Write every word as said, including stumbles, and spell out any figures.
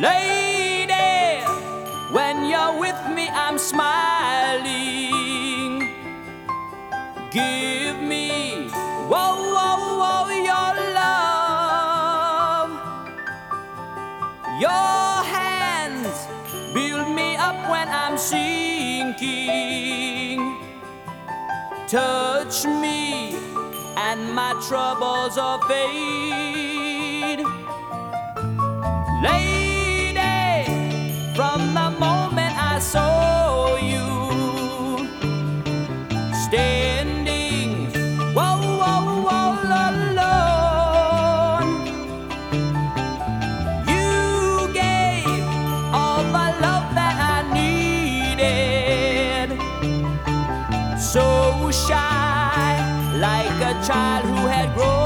Lady, when you're with me, I'm smiling. Give me, whoa, whoa, whoa, your love. Your hands build me up when I'm sinking. Touch me and my troubles will fade. Lady, from the moment I saw you standing, whoa, whoa, whoa, alone, you gave all the love that I needed. So shy, like a child who had grown